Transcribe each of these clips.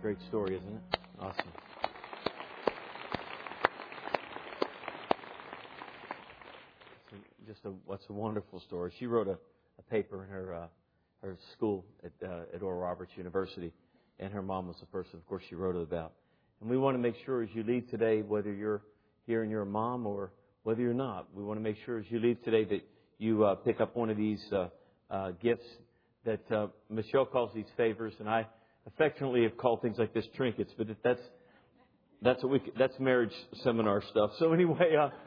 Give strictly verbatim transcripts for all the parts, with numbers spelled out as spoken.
great story, isn't it? Awesome. It's just a what's a wonderful story. She wrote a, a paper in her uh, her school at uh, at Oral Roberts University, and her mom was the person, of course, she wrote it about. And we want to make sure as you leave today, whether you're here and you're a mom or whether you're not, we want to make sure as you leave today that you uh, pick up one of these uh, uh, gifts that uh, Michelle calls these favors, and I affectionately have called things like this trinkets, but that's that's what we that's marriage seminar stuff. So anyway, uh,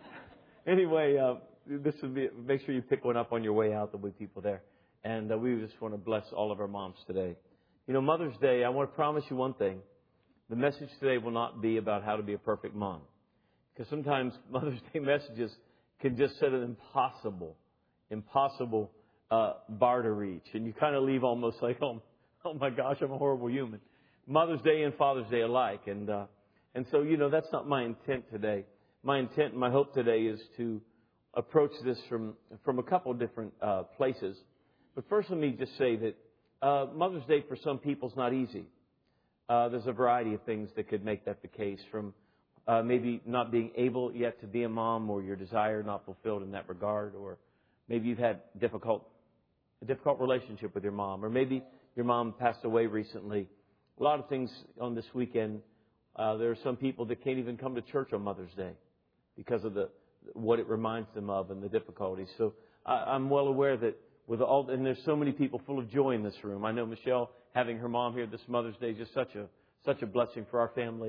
anyway, uh, this would be make sure you pick one up on your way out. There'll be people there, and uh, we just want to bless all of our moms today. You know, Mother's Day. I want to promise you one thing: the message today will not be about how to be a perfect mom, because sometimes Mother's Day messages can just set an impossible, impossible uh, bar to reach, and you kind of leave almost like, oh. Oh my gosh, I'm a horrible human. Mother's Day and Father's Day alike. And uh, and so, you know, that's not my intent today. My intent and my hope today is to approach this from, from a couple of different uh, places. But first, let me just say that uh, Mother's Day for some people is not easy. Uh, there's a variety of things that could make that the case, from uh, maybe not being able yet to be a mom, or your desire not fulfilled in that regard, or maybe you've had difficult a difficult relationship with your mom, or maybe your mom passed away recently. A lot of things on this weekend. Uh, there are some people that can't even come to church on Mother's Day because of the what it reminds them of and the difficulties. So I, I'm well aware that with all, and there's so many people full of joy in this room. I know Michelle having her mom here this Mother's Day is just such a such a blessing for our family.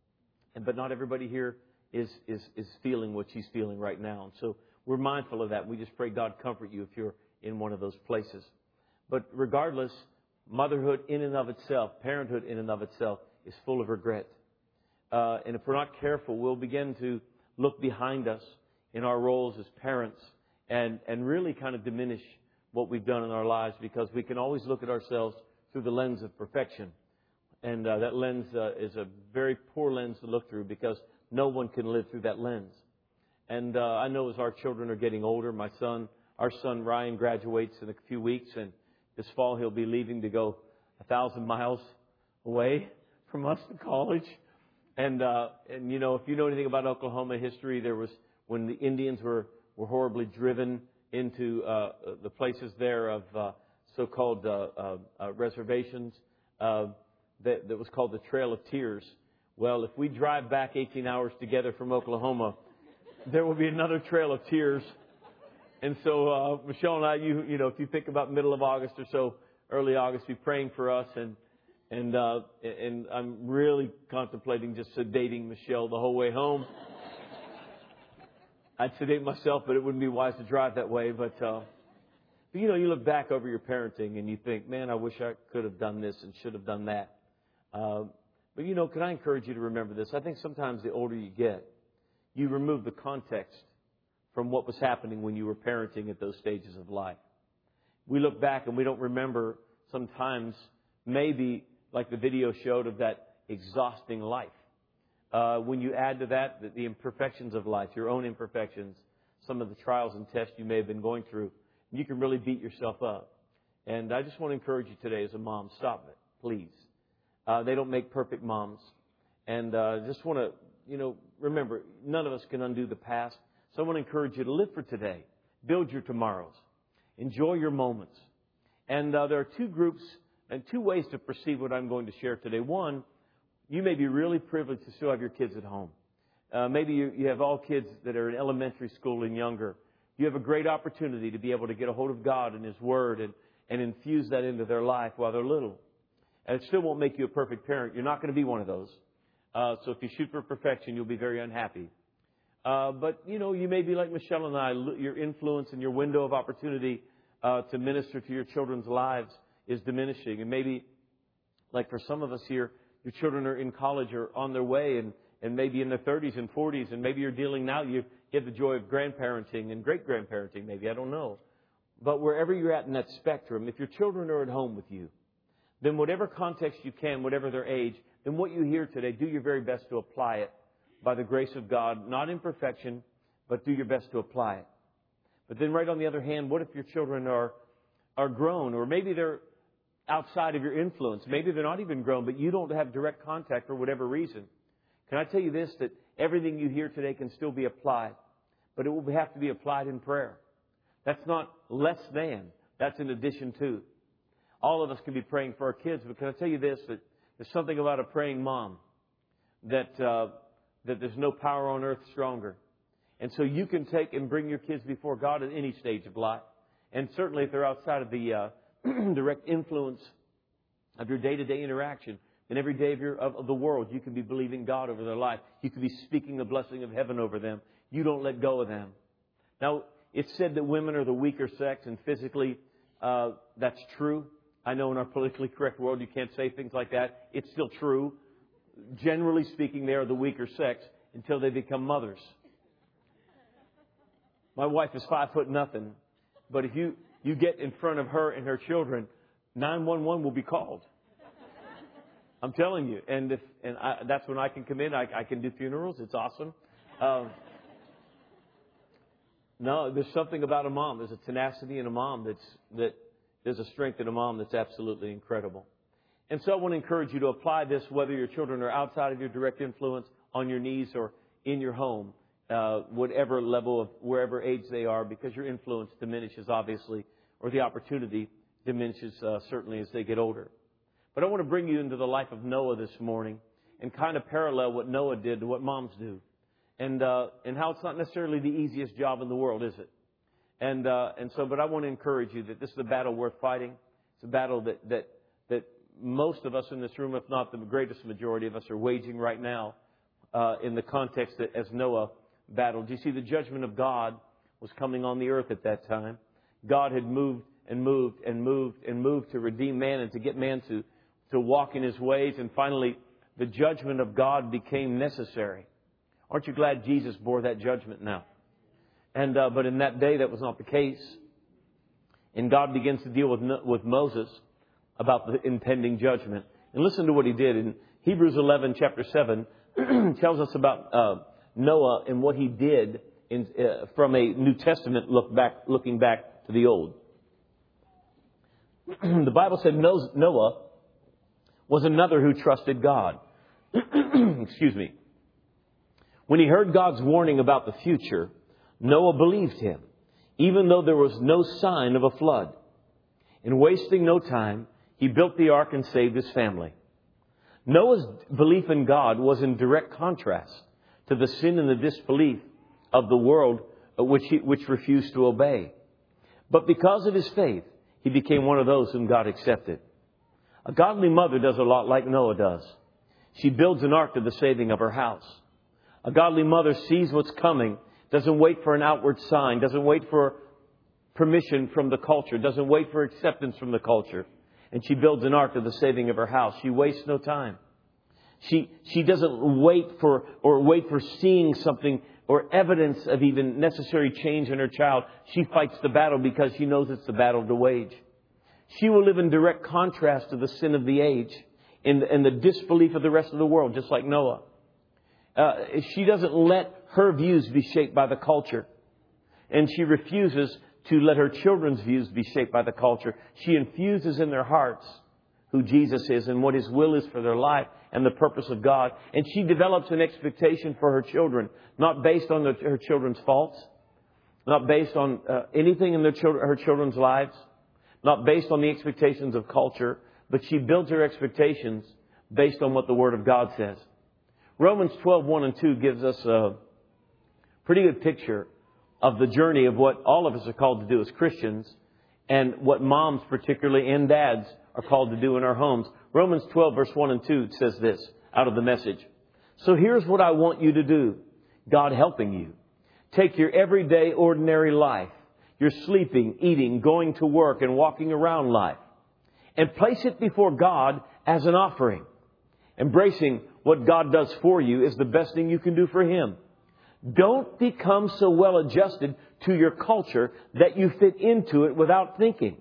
And but not everybody here is is is feeling what she's feeling right now. And so we're mindful of that. We just pray God comfort you if you're in one of those places. But regardless, motherhood in and of itself, parenthood in and of itself, is full of regret. Uh, and if we're not careful, we'll begin to look behind us in our roles as parents and, and really kind of diminish what we've done in our lives, because we can always look at ourselves through the lens of perfection. And uh, that lens uh, is a very poor lens to look through, because no one can live through that lens. And uh, I know as our children are getting older, my son, our son Ryan graduates in a few weeks, and this fall he'll be leaving to go a thousand miles away from us to college. And, uh, and you know, if you know anything about Oklahoma history, there was, when the Indians were, were horribly driven into uh, the places there of uh, so-called uh, uh, uh, reservations, uh, that, that was called the Trail of Tears. Well, if we drive back eighteen hours together from Oklahoma, there will be another Trail of Tears. And so, uh, Michelle and I, you, you know, if you think about middle of August or so, early August, be praying for us. And, and, uh, and I'm really contemplating just sedating Michelle the whole way home. I'd sedate myself, but it wouldn't be wise to drive that way. But, uh, but, you know, you look back over your parenting and you think, man, I wish I could have done this and should have done that. Uh, but, you know, can I encourage you to remember this? I think sometimes the older you get, you remove the context from what was happening when you were parenting at those stages of life. We look back and we don't remember sometimes, maybe like the video showed, of that exhausting life. Uh, when you add to that the, the imperfections of life, your own imperfections, some of the trials and tests you may have been going through, you can really beat yourself up. And I just want to encourage you today as a mom, stop it, please. Uh, they don't make perfect moms. And uh, just want to, you know, remember, none of us can undo the past. So I want to encourage you to live for today. Build your tomorrows. Enjoy your moments. And uh, there are two groups and two ways to perceive what I'm going to share today. One, you may be really privileged to still have your kids at home. Uh, maybe you, you have all kids that are in elementary school and younger. You have a great opportunity to be able to get a hold of God and His Word and, and infuse that into their life while they're little. And it still won't make you a perfect parent. You're not going to be one of those. Uh, so if you shoot for perfection, you'll be very unhappy. Uh, but, you know, you may be like Michelle and I. Your influence and your window of opportunity uh, to minister to your children's lives is diminishing. And maybe, like for some of us here, your children are in college or on their way and, and maybe in their thirties and forties. And maybe you're dealing now, you get the joy of grandparenting and great-grandparenting maybe. I don't know. But wherever you're at in that spectrum, if your children are at home with you, then whatever context you can, whatever their age, then what you hear today, do your very best to apply it. By the grace of God, not in perfection, but do your best to apply it. But then right on the other hand, what if your children are are grown, or maybe they're outside of your influence. Maybe they're not even grown, but you don't have direct contact for whatever reason. Can I tell you this, that everything you hear today can still be applied, but it will have to be applied in prayer. That's not less than. That's in addition to. All of us can be praying for our kids, but can I tell you this, that there's something about a praying mom, that uh, that there's no power on earth stronger. And so you can take and bring your kids before God at any stage of life. And certainly if they're outside of the uh, direct influence of your day-to-day interaction, then every day of, your, of, of the world, you can be believing God over their life. You can be speaking the blessing of heaven over them. You don't let go of them. Now, it's said that women are the weaker sex, and physically uh, that's true. I know in our politically correct world you can't say things like that. It's still true. Generally speaking, they are the weaker sex until they become mothers. My wife is five foot nothing, but if you, you get in front of her and her children, nine one one will be called. I'm telling you. And if and I, that's when I can come in. I, I can do funerals. It's awesome. Um, no, there's something about a mom. There's a tenacity in a mom that's that there's a strength in a mom that's absolutely incredible. And so I want to encourage you to apply this, whether your children are outside of your direct influence, on your knees, or in your home, uh, whatever level of wherever age they are, because your influence diminishes, obviously, or the opportunity diminishes uh, certainly as they get older. But I want to bring you into the life of Noah this morning and kind of parallel what Noah did to what moms do, and uh, and how it's not necessarily the easiest job in the world, is it? And uh, and so, but I want to encourage you that this is a battle worth fighting. It's a battle that that that most of us in this room, if not the greatest majority of us, are waging right now uh, in the context that as Noah battled. You see, the judgment of God was coming on the earth at that time. God had moved and moved and moved and moved to redeem man and to get man to, to walk in His ways. And finally, the judgment of God became necessary. Aren't you glad Jesus bore that judgment now? And uh, but in that day, that was not the case. And God begins to deal with with Moses about the impending judgment. And listen to what He did. In Hebrews eleven, chapter seven, tells us about uh, Noah and what he did in, uh, from a New Testament look back, looking back to the Old. The Bible said Noah was another who trusted God. Excuse me. When he heard God's warning about the future, Noah believed Him, even though there was no sign of a flood. And wasting no time, he built the ark and saved his family. Noah's belief in God was in direct contrast to the sin and the disbelief of the world which he, which refused to obey. But because of his faith, he became one of those whom God accepted. A godly mother does a lot like Noah does. She builds an ark to the saving of her house. A godly mother sees what's coming, doesn't wait for an outward sign, doesn't wait for permission from the culture, doesn't wait for acceptance from the culture. And she builds an ark to the saving of her house. She wastes no time. She she doesn't wait for or wait for seeing something or evidence of even necessary change in her child. She fights the battle because she knows it's the battle to wage. She will live in direct contrast to the sin of the age and, and the disbelief of the rest of the world, just like Noah. Uh, she doesn't let her views be shaped by the culture. And she refuses to let her children's views be shaped by the culture. She infuses in their hearts who Jesus is and what His will is for their life and the purpose of God. And she develops an expectation for her children, not based on the, her children's faults, not based on uh, anything in their children, her children's lives, not based on the expectations of culture, but she builds her expectations based on what the Word of God says. Romans twelve, one and two gives us a pretty good picture of the journey of what all of us are called to do as Christians and what moms particularly and dads are called to do in our homes. Romans twelve, verse one and two says this out of the Message. So here's what I want you to do, God helping you. Take your everyday, ordinary life, your sleeping, eating, going to work, and walking around life, and place it before God as an offering. Embracing what God does for you is the best thing you can do for Him. Don't become so well adjusted to your culture that you fit into it without thinking.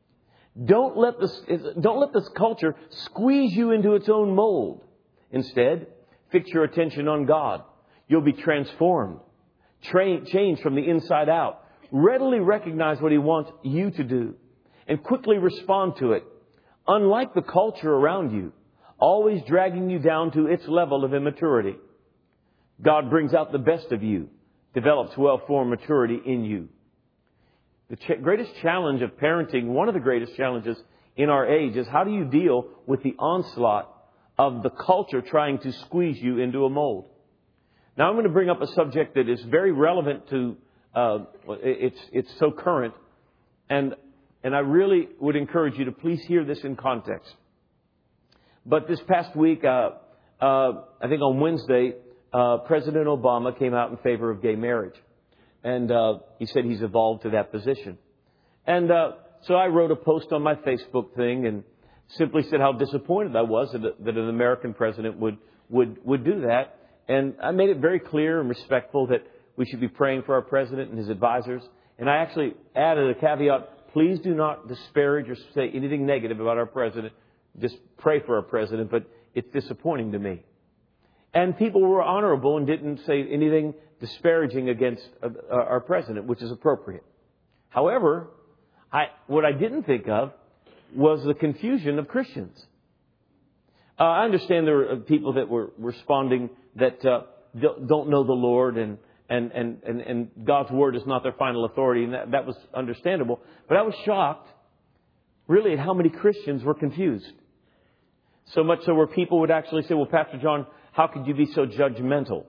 Don't let this, don't let this culture squeeze you into its own mold. Instead, fix your attention on God. You'll be transformed, train, changed from the inside out. Readily recognize what He wants you to do and quickly respond to it. unlike the culture around you, always dragging you down to its level of immaturity. God brings out the best of you, develops well-formed maturity in you. The ch- greatest challenge of parenting, one of the greatest challenges in our age, is how do you deal with the onslaught of the culture trying to squeeze you into a mold? Now I'm going to bring up a subject that is very relevant to, uh, it's, it's so current, and, and I really would encourage you to please hear this in context. But this past week, uh, uh, I think on Wednesday, uh, President Obama came out in favor of gay marriage. And uh, he said he's evolved to that position. And uh, so I wrote a post on my Facebook thing and simply said how disappointed I was that, that an American president would, would, would do that. And I made it very clear and respectful that we should be praying for our president and his advisors. And I actually added a caveat, please do not disparage or say anything negative about our president. Just pray for our president, but it's disappointing to me. And people were honorable and didn't say anything disparaging against our president, which is appropriate. However, I, what I didn't think of was the confusion of Christians. Uh, I understand there are people that were responding that uh, don't know the Lord and, and, and, and, and God's Word is not their final authority, and that, that was understandable. But I was shocked, really, at how many Christians were confused. So much so where people would actually say, well, Pastor John, how could you be so judgmental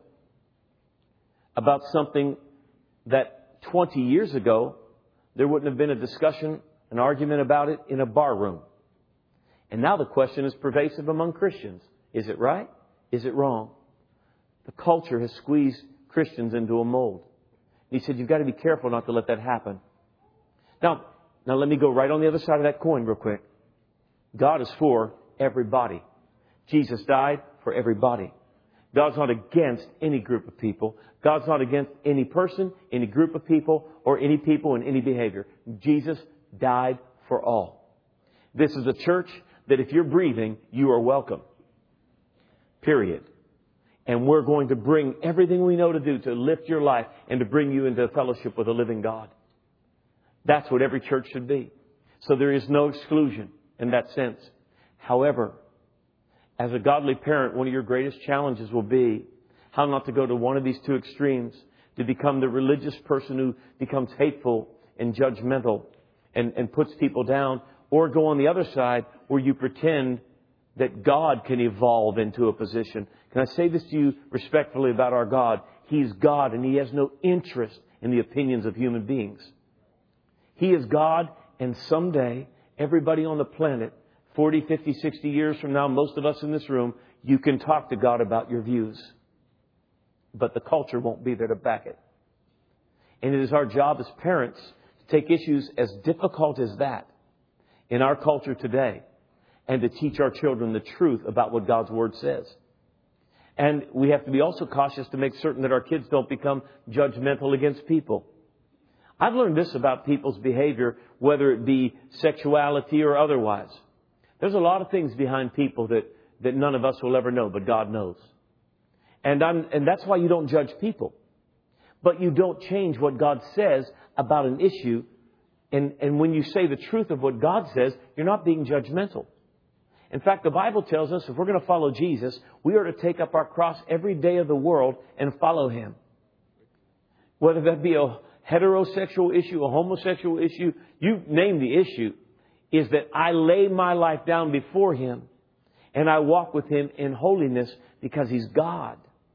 about something that twenty years ago there wouldn't have been a discussion, an argument about it in a bar room? And now the question is pervasive among Christians. Is it right? Is it wrong? The culture has squeezed Christians into a mold. He said, you've got to be careful not to let that happen. Now, now let me go right on the other side of that coin real quick. God is for everybody. Jesus died for everybody. God's not against any group of people. God's not against any person, any group of people, or any people in any behavior. Jesus died for all. This is a church that if you're breathing, you are welcome. Period. And we're going to bring everything we know to do to lift your life and to bring you into fellowship with a living God. That's what every church should be. So there is no exclusion in that sense. However, as a godly parent, one of your greatest challenges will be how not to go to one of these two extremes, to become the religious person who becomes hateful and judgmental and, and puts people down, or go on the other side where you pretend that God can evolve into a position. Can I say this to you respectfully about our God? He's God and He has no interest in the opinions of human beings. He is God, and someday everybody on the planet, forty, fifty, sixty years from now, most of us in this room, you can talk to God about your views. But the culture won't be there to back it. And it is our job as parents to take issues as difficult as that in our culture today and to teach our children the truth about what God's Word says. And we have to be also cautious to make certain that our kids don't become judgmental against people. I've learned this about people's behavior, whether it be sexuality or otherwise. There's a lot of things behind people that, that none of us will ever know, but God knows. And I'm, and that's why you don't judge people. But you don't change what God says about an issue. And, and when you say the truth of what God says, you're not being judgmental. In fact, the Bible tells us if we're going to follow Jesus, we are to take up our cross every day of the world and follow Him. Whether that be a heterosexual issue, a homosexual issue, you name the issue, is that I lay my life down before Him and I walk with Him in holiness because He's God.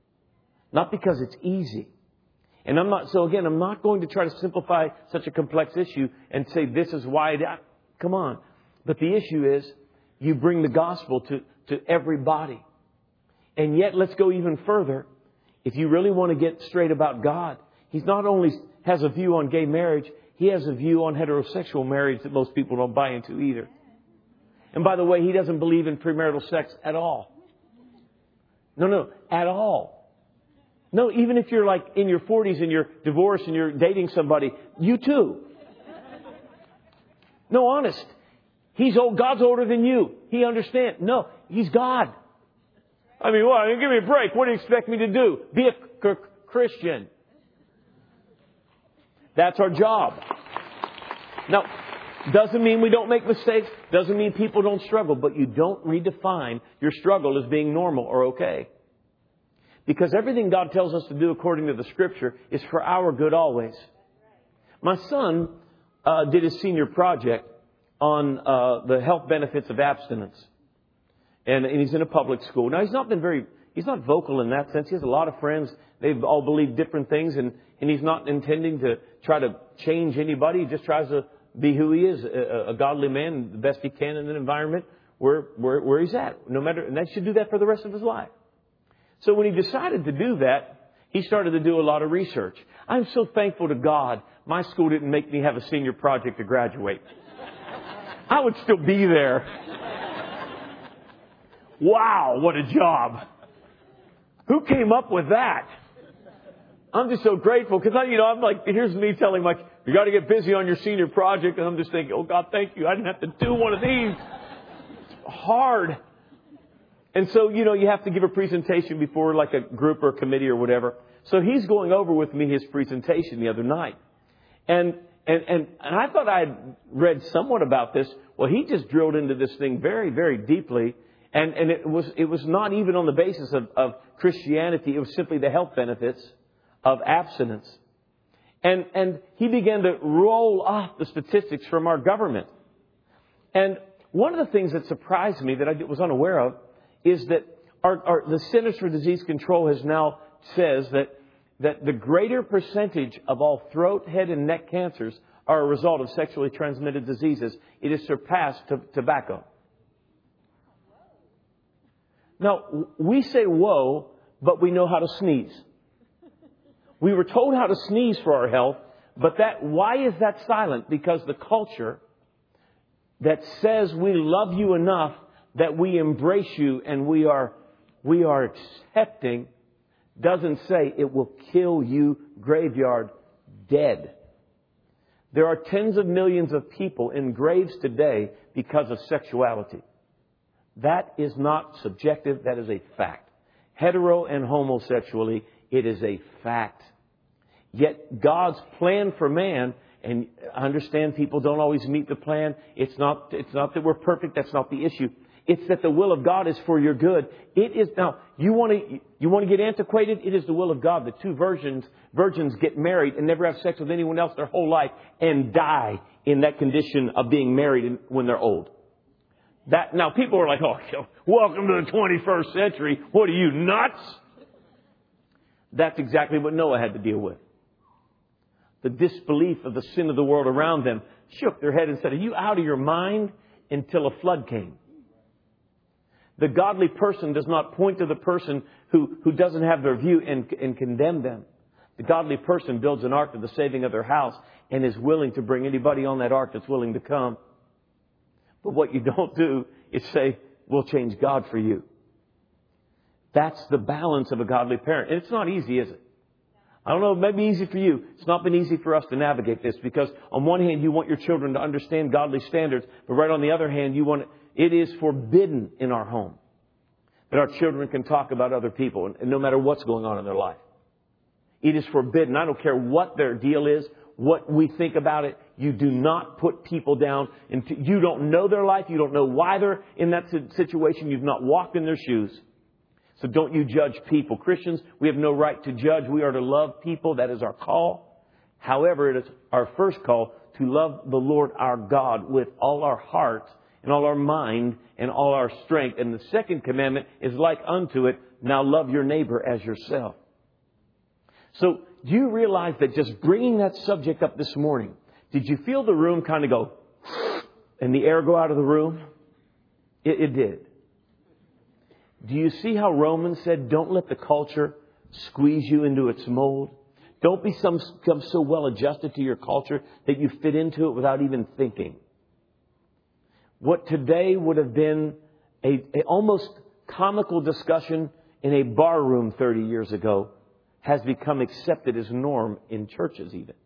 Not because it's easy. And I'm not, so again, I'm not going to try to simplify such a complex issue and say this is why, that, come on. But the issue is you bring the gospel to, to everybody. And yet, let's go even further. If you really want to get straight about God, He's not only has a view on gay marriage, He has a view on heterosexual marriage that most people don't buy into either. And by the way, He doesn't believe in premarital sex at all. No, no, at all. No, even if you're like in your forties and you're divorced and you're dating somebody, you too. No, honest. He's old. God's older than you. He understands. No, He's God. I mean, what? Give me a break. What do you expect me to do? Be a c- Christian. That's our job. Now, Doesn't mean we don't make mistakes. Doesn't mean people don't struggle. But you don't redefine your struggle as being normal or okay. Because everything God tells us to do according to the Scripture is for our good always. My son uh, did his senior project on uh, the health benefits of abstinence. And, and he's in a public school. Now, he's not been very, he's not vocal in that sense. He has a lot of friends. They've all believed different things. And, and he's not intending to try to change anybody. He just tries to be who he is, a, a godly man, the best he can in an environment where, where, where he's at. No matter, and that should do that for the rest of his life. So when he decided to do that, he started to do a lot of research. I'm so thankful to God, my school didn't make me have a senior project to graduate. I would still be there. Wow, what a job. Who came up with that? I'm just so grateful because, I, you know, I'm like, here's me telling like, you got to get busy on your senior project. And I'm just thinking, oh, God, thank you. I didn't have to do one of these. It's hard. And so, you know, you have to give a presentation before like a group or a committee or whatever. So he's going over with me his presentation the other night. And, and, and, and I thought I had read somewhat about this. Well, he just drilled into this thing very, very deeply. And, and it was, it was not even on the basis of, of Christianity. It was simply the health benefits of abstinence. And, and he began to roll off the statistics from our government. And one of the things that surprised me that I was unaware of is that our, our, the Centers for Disease Control has now says that, that the greater percentage of all throat, head, and neck cancers are a result of sexually transmitted diseases. It has surpassed t- tobacco. Now, we say whoa, but we know how to sneeze. We were told how to sneeze for our health, but that why is that silent? Because the culture that says we love you enough that we embrace you and we are we are accepting doesn't say it will kill you graveyard dead. There are tens of millions of people in graves today because of sexuality. That is not subjective. That is a fact. Hetero and homosexually, it is a fact. Yet God's plan for man, and I understand people don't always meet the plan. It's not, it's not that we're perfect. That's not the issue. It's that the will of God is for your good. It is now. You want to you want to get antiquated? It is the will of God that two virgins virgins get married and never have sex with anyone else their whole life and die in that condition of being married when they're old. That now people are like, oh, welcome to the twenty-first century. What are you, nuts? That's exactly what Noah had to deal with. The disbelief of the sin of the world around them shook their head and said, are you out of your mind? Until a flood came. The godly person does not point to the person who, who doesn't have their view and, and condemn them. The godly person builds an ark to the saving of their house and is willing to bring anybody on that ark that's willing to come. But what you don't do is say, we'll change God for you. That's the balance of a godly parent. And it's not easy, is it? I don't know, it may be easy for you. It's not been easy for us to navigate this because on one hand, you want your children to understand godly standards, but right on the other hand, you want it is forbidden in our home that our children can talk about other people and, and no matter what's going on in their life. It is forbidden. I don't care what their deal is, what we think about it. You do not put people down. And you don't know their life. You don't know why they're in that situation. You've not walked in their shoes. So don't you judge people. Christians, we have no right to judge. We are to love people. That is our call. However, it is our first call to love the Lord our God with all our heart and all our mind and all our strength. And the second commandment is like unto it, now love your neighbor as yourself. So do you realize that just bringing that subject up this morning, did you feel the room kind of go and the air go out of the room? It, it did. Do you see how Romans said, don't let the culture squeeze you into its mold? Don't be some, become so well adjusted to your culture that you fit into it without even thinking. What today would have been a, a almost comical discussion in a bar room thirty years ago has become accepted as norm in churches even.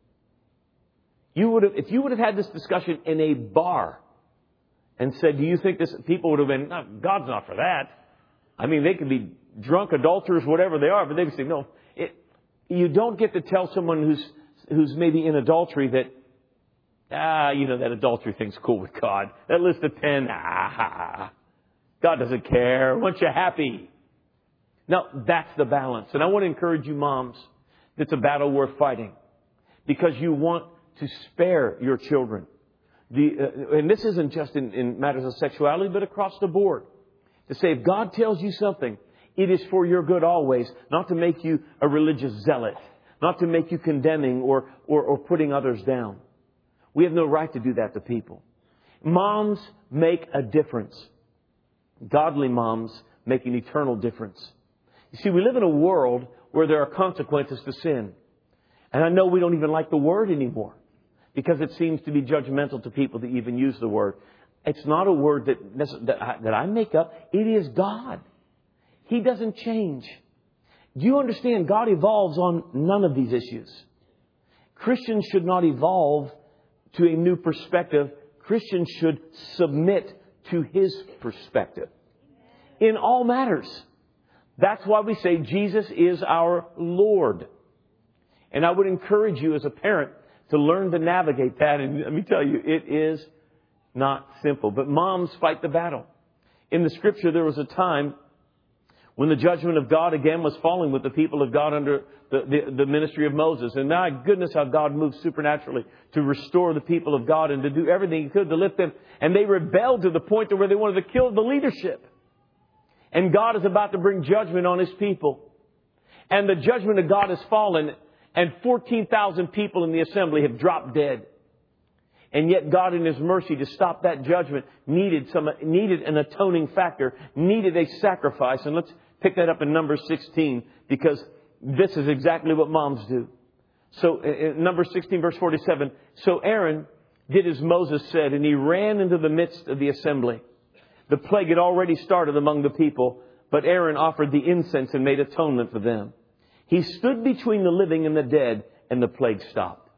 You would have, if you would have had this discussion in a bar and said, do you think this, people would have been, no, God's not for that. I mean, they could be drunk adulterers, whatever they are, but they would say, no, it, you don't get to tell someone who's, who's maybe in adultery that Ah, you know, that adultery thing's cool with God. That list of ten, ah, God doesn't care. He wants you happy. Now, that's the balance. And I want to encourage you moms, it's a battle worth fighting. Because you want to spare your children. The, uh, and this isn't just in, in matters of sexuality, but across the board. To say, if God tells you something, it is for your good always, not to make you a religious zealot, not to make you condemning or, or, or putting others down. We have no right to do that to people. Moms make a difference. Godly moms make an eternal difference. You see, we live in a world where there are consequences to sin. And I know we don't even like the word anymore because it seems to be judgmental to people to even use the word. It's not a word that, that, I, that I make up. It is God. He doesn't change. Do you understand? God evolves on none of these issues. Christians should not evolve to a new perspective. Christians should submit to His perspective in all matters. That's why we say Jesus is our Lord. And I would encourage you as a parent to learn to navigate that. And let me tell you, it is not simple. But moms fight the battle. In the Scripture, there was a time when the judgment of God again was falling with the people of God under the, the, the ministry of Moses. And my goodness, how God moved supernaturally to restore the people of God and to do everything He could to lift them. And they rebelled to the point to where they wanted to kill the leadership. And God is about to bring judgment on His people. And the judgment of God has fallen. And fourteen thousand people in the assembly have dropped dead. And yet God in His mercy to stop that judgment needed some, needed an atoning factor, needed a sacrifice. And let's pick that up in Numbers sixteen, because this is exactly what moms do. So in Numbers sixteen verse forty-seven, so Aaron did as Moses said, and he ran into the midst of the assembly. The plague had already started among the people, but Aaron offered the incense and made atonement for them. He stood between the living and the dead, and the plague stopped.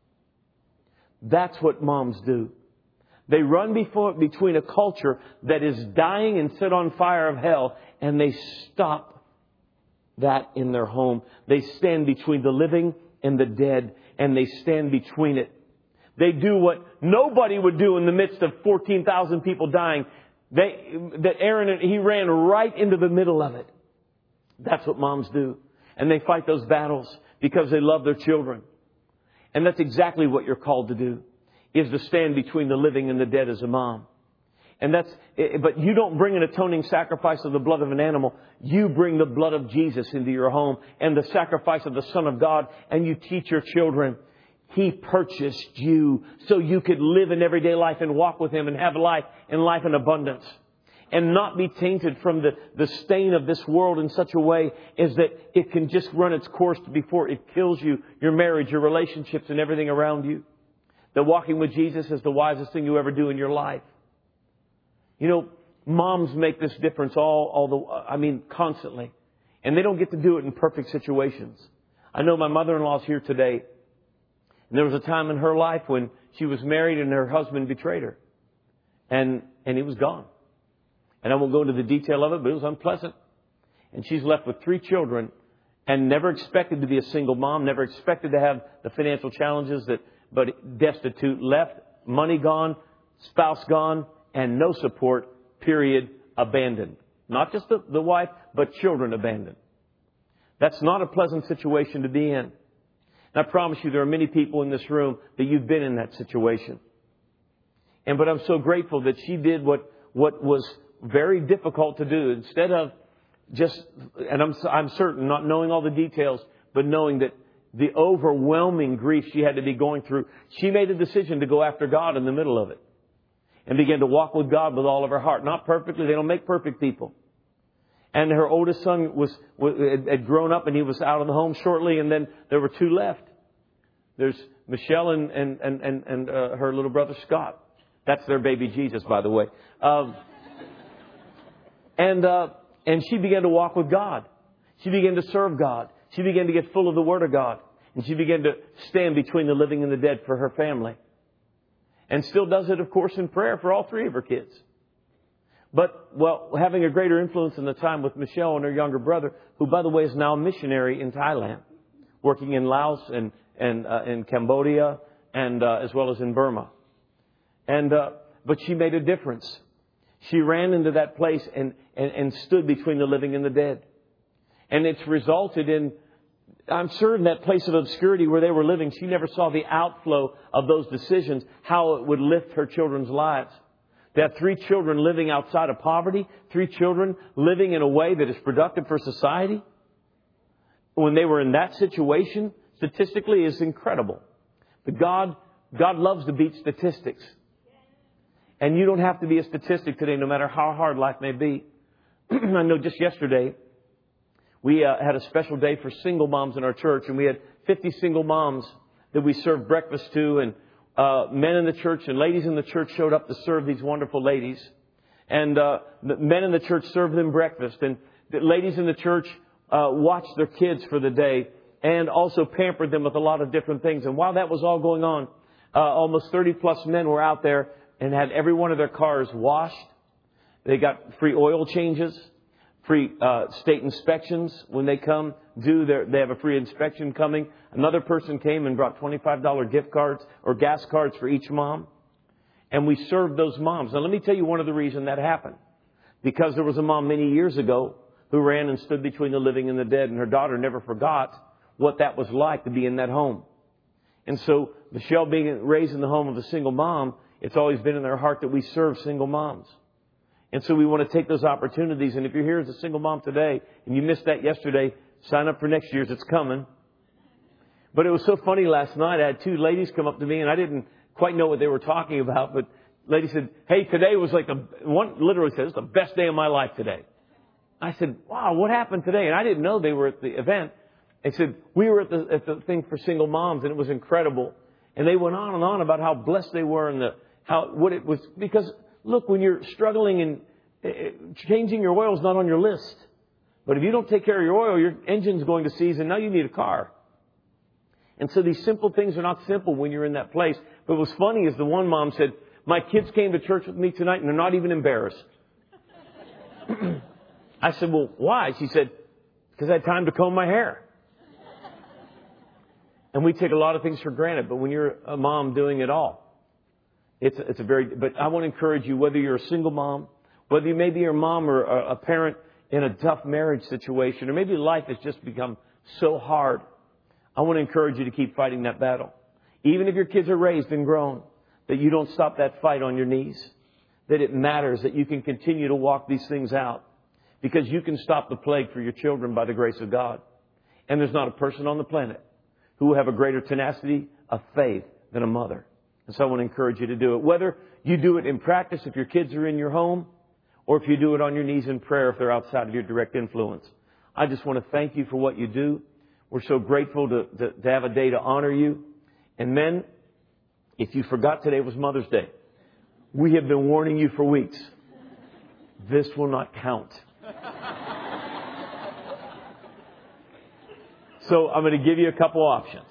That's what moms do. They run before, between a culture that is dying and set on fire of hell, and they stop that in their home. They stand between the living and the dead, and they stand between it. They do what nobody would do in the midst of fourteen thousand people dying. They, that Aaron, he ran right into the middle of it. That's what moms do. And they fight those battles because they love their children. And that's exactly what you're called to do, is to stand between the living and the dead as a mom. And that's, but you don't bring an atoning sacrifice of the blood of an animal. You bring the blood of Jesus into your home and the sacrifice of the Son of God, and you teach your children. He purchased you so you could live in everyday life and walk with Him and have life and life in abundance. And not be tainted from the, the stain of this world in such a way as that it can just run its course before it kills you, your marriage, your relationships, and everything around you. That walking with Jesus is the wisest thing you ever do in your life. You know, moms make this difference all, all the, I mean, constantly. And they don't get to do it in perfect situations. I know my mother-in-law is here today. And there was a time in her life when she was married and her husband betrayed her. And, and he was gone. And I won't go into the detail of it, but it was unpleasant. And she's left with three children and never expected to be a single mom, never expected to have the financial challenges that, but destitute, left, money gone, spouse gone, and no support, period, abandoned. Not just the, the wife, but children abandoned. That's not a pleasant situation to be in. And I promise you there are many people in this room that you've been in that situation. And but I'm so grateful that she did what, what was very difficult to do. Instead of just, and I'm, I'm certain, not knowing all the details, but knowing that the overwhelming grief she had to be going through, she made a decision to go after God in the middle of it. And began to walk with God with all of her heart. Not perfectly. They don't make perfect people. And her oldest son was, had grown up and he was out of the home shortly. And then there were two left. There's Michelle and, and, and, and, and uh, her little brother Scott. That's their baby Jesus, by the way. Um, and, uh, and she began to walk with God. She began to serve God. She began to get full of the Word of God. And she began to stand between the living and the dead for her family. And still does it, of course, in prayer for all three of her kids. But, well, having a greater influence in the time with Michelle and her younger brother, who, by the way, is now a missionary in Thailand, working in Laos and, and uh, in Cambodia and uh, as well as in Burma. And uh, but she made a difference. She ran into that place and, and, and stood between the living and the dead. And it's resulted in, I'm sure in that place of obscurity where they were living, she never saw the outflow of those decisions, how it would lift her children's lives. They have three children living outside of poverty, three children living in a way that is productive for society. When they were in that situation, statistically, is incredible. But God, God loves to beat statistics. And you don't have to be a statistic today, no matter how hard life may be. I know just yesterday, we uh, had a special day for single moms in our church, and we had fifty single moms that we served breakfast to, and uh, men in the church and ladies in the church showed up to serve these wonderful ladies. And uh, the men in the church served them breakfast, and the ladies in the church uh, watched their kids for the day and also pampered them with a lot of different things. And while that was all going on, uh, almost thirty plus men were out there and had every one of their cars washed. They got free oil changes, free uh, state inspections when they come due. They have a free inspection coming. Another person came and brought twenty-five dollars gift cards or gas cards for each mom. And we served those moms. Now, let me tell you one of the reasons that happened. Because there was a mom many years ago who ran and stood between the living and the dead, and her daughter never forgot what that was like to be in that home. And so, Michelle being raised in the home of a single mom, it's always been in their heart that we serve single moms. And so we want to take those opportunities. And if you're here as a single mom today and you missed that yesterday, sign up for next year's. It's coming. But it was so funny last night. I had two ladies come up to me and I didn't quite know what they were talking about. But the lady said, hey, today was like the one literally said, it's the best day of my life today. I said, wow, what happened today? And I didn't know they were at the event. They said, we were at the, at the thing for single moms and it was incredible. And they went on and on about how blessed they were and the, how, what it was. Because look, when you're struggling and uh, changing your oil is not on your list. But if you don't take care of your oil, your engine's going to seize and now you need a car. And so these simple things are not simple when you're in that place. But what was funny is the one mom said, my kids came to church with me tonight and they're not even embarrassed. I said, well, why? She said, because I had time to comb my hair. And we take a lot of things for granted, but when you're a mom doing it all, it's, it's a very, but I want to encourage you, whether you're a single mom, whether you maybe you're a mom or a, a parent in a tough marriage situation, or maybe life has just become so hard, I want to encourage you to keep fighting that battle. Even if your kids are raised and grown, that you don't stop that fight on your knees, that it matters, that you can continue to walk these things out, because you can stop the plague for your children by the grace of God. And there's not a person on the planet who will have a greater tenacity of faith than a mother. And so I want to encourage you to do it. Whether you do it in practice if your kids are in your home, or if you do it on your knees in prayer if they're outside of your direct influence. I just want to thank you for what you do. We're so grateful to, to, to have a day to honor you. And men, if you forgot today was Mother's Day, we have been warning you for weeks. This will not count. So I'm going to give you a couple options.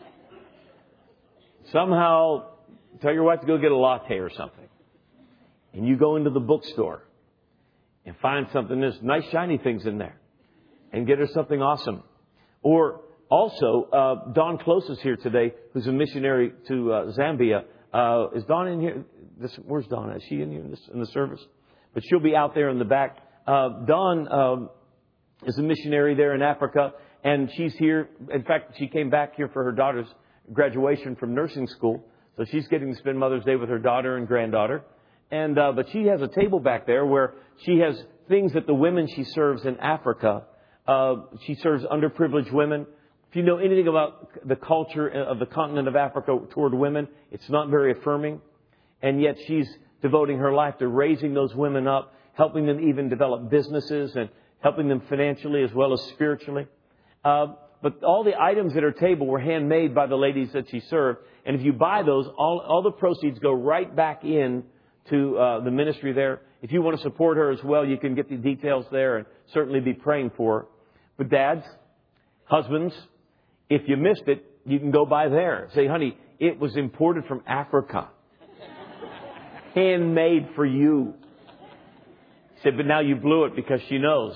Somehow tell your wife to go get a latte or something. And you go into the bookstore and find something, there's nice shiny things in there. And get her something awesome. Or also, uh, Dawn Close is here today, who's a missionary to uh, Zambia. Uh, is Dawn in here? This, where's Dawn? Is she in here in, this, in the service? But she'll be out there in the back. Uh, Dawn um, is a missionary there in Africa. And she's here. In fact, she came back here for her daughter's graduation from nursing school. So she's getting to spend Mother's Day with her daughter and granddaughter. And uh, but she has a table back there where she has things that the women she serves in Africa. Uh, she serves underprivileged women. If you know anything about the culture of the continent of Africa toward women, it's not very affirming. And yet she's devoting her life to raising those women up, helping them even develop businesses and helping them financially as well as spiritually. Uh, but all the items at her table were handmade by the ladies that she served. And if you buy those, all, all the proceeds go right back in to uh, the ministry there. If you want to support her as well, you can get the details there and certainly be praying for her. But dads, husbands, if you missed it, you can go by there. Say, honey, it was imported from Africa. Handmade for you. He said, but now you blew it because she knows.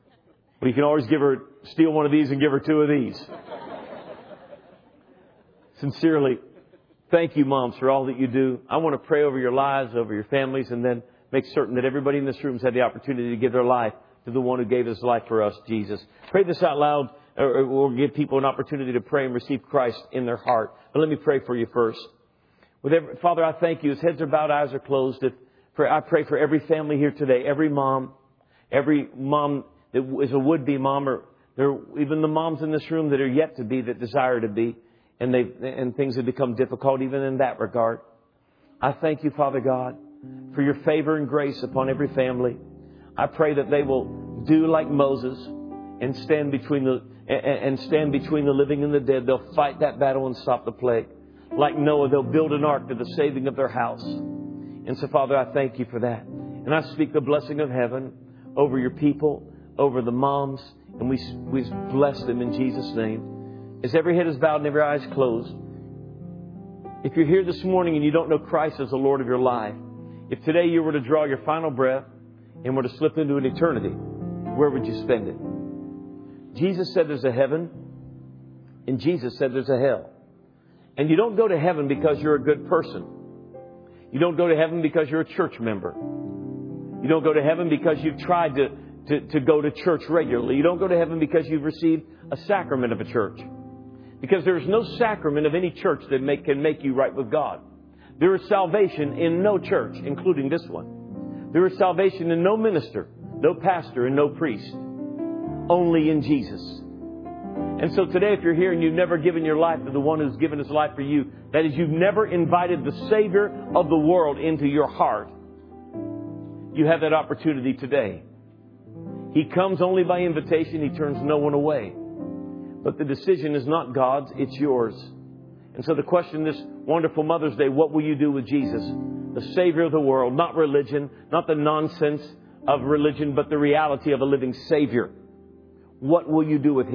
But you can always give her, steal one of these and give her two of these. Sincerely, thank you, moms, for all that you do. I want to pray over your lives, over your families, and then make certain that everybody in this room has had the opportunity to give their life to the one who gave His life for us, Jesus. Pray this out loud, or we'll give people an opportunity to pray and receive Christ in their heart. But let me pray for you first. With every, Father, I thank you. As heads are bowed, eyes are closed. If, for, I pray for every family here today, every mom, every mom that is a would-be mom, or there, even the moms in this room that are yet to be, that desire to be, and they and things have become difficult even in that regard. I thank you, Father God, for your favor and grace upon every family. I pray that they will do like Moses and stand between the and stand between the living and the dead. They'll fight that battle and stop the plague. Like Noah, they'll build an ark to the saving of their house. And so, Father, I thank you for that. And I speak the blessing of heaven over your people, over the moms, and we we bless them in Jesus' name. As every head is bowed and every eye is closed, if you're here this morning and you don't know Christ as the Lord of your life, if today you were to draw your final breath and were to slip into an eternity, where would you spend it? Jesus said there's a heaven, and Jesus said there's a hell. And you don't go to heaven because you're a good person. You don't go to heaven because you're a church member. You don't go to heaven because you've tried to, to, to go to church regularly. You don't go to heaven because you've received a sacrament of a church. Because there is no sacrament of any church that make, can make you right with God. There is salvation in no church, including this one. There is salvation in no minister, no pastor, and no priest. Only in Jesus. And so today, if you're here and you've never given your life to the one who's given His life for you, that is, you've never invited the Savior of the world into your heart, you have that opportunity today. He comes only by invitation. He turns no one away. But the decision is not God's, it's yours. And so the question this wonderful Mother's Day, what will you do with Jesus? The Savior of the world, not religion, not the nonsense of religion, but the reality of a living Savior. What will you do with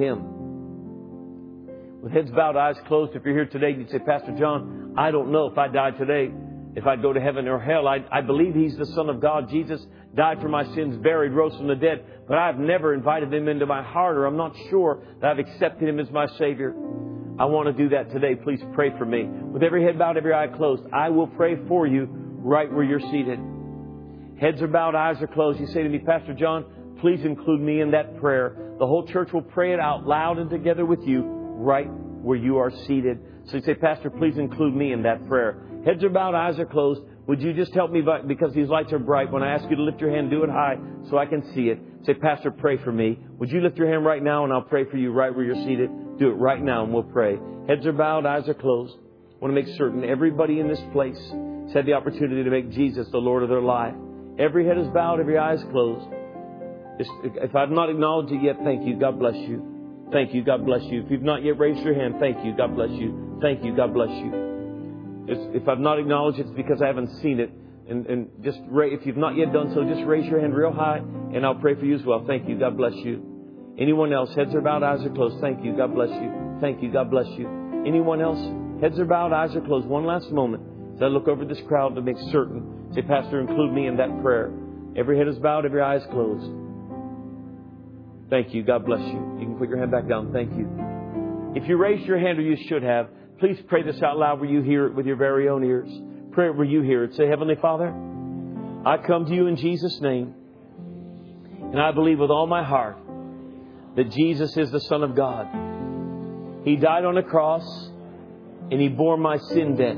Him? With heads bowed, eyes closed, if you're here today, you'd say, Pastor John, I don't know if I died today, if I'd go to heaven or hell. I, I believe He's the Son of God. Jesus died for my sins, buried, rose from the dead. But I've never invited Him into my heart, or I'm not sure that I've accepted Him as my Savior. I want to do that today. Please pray for me. With every head bowed, every eye closed, I will pray for you right where you're seated. Heads are bowed, eyes are closed. You say to me, Pastor John, please include me in that prayer. The whole church will pray it out loud and together with you right where you are seated. So you say, Pastor, please include me in that prayer. Heads are bowed, eyes are closed. Would you just help me by, because these lights are bright. When I ask you to lift your hand, do it high so I can see it. Say, Pastor, pray for me. Would you lift your hand right now and I'll pray for you right where you're seated? Do it right now and we'll pray. Heads are bowed, eyes are closed. I want to make certain everybody in this place has had the opportunity to make Jesus the Lord of their life. Every head is bowed, every eye is closed. If I've not acknowledged it yet, thank you. God bless you. Thank you. God bless you. If you've not yet raised your hand, thank you. God bless you. Thank you. God bless you. If I've not acknowledged it, it's because I haven't seen it. And, and just if you've not yet done so, just raise your hand real high and I'll pray for you as well. Thank you. God bless you. Anyone else? Heads are bowed, eyes are closed. Thank you. God bless you. Thank you. God bless you. Anyone else? Heads are bowed, eyes are closed. One last moment as I look over this crowd to make certain. Say, Pastor, include me in that prayer. Every head is bowed, every eye is closed. Thank you. God bless you. You can put your hand back down. Thank you. If you raised your hand, or you should have, please pray this out loud where you hear it with your very own ears. Pray it where you hear it. Say, Heavenly Father, I come to you in Jesus' name. And I believe with all my heart that Jesus is the Son of God. He died on a cross and He bore my sin debt.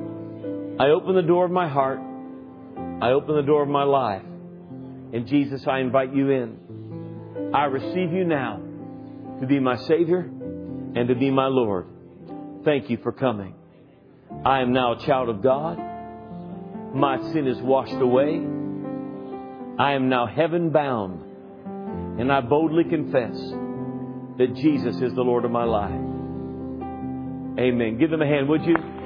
I open the door of my heart. I open the door of my life. And Jesus, I invite you in. I receive you now to be my Savior and to be my Lord. Thank you for coming. I am now a child of God. My sin is washed away. I am now heaven bound. And I boldly confess that Jesus is the Lord of my life. Amen. Give them a hand, would you?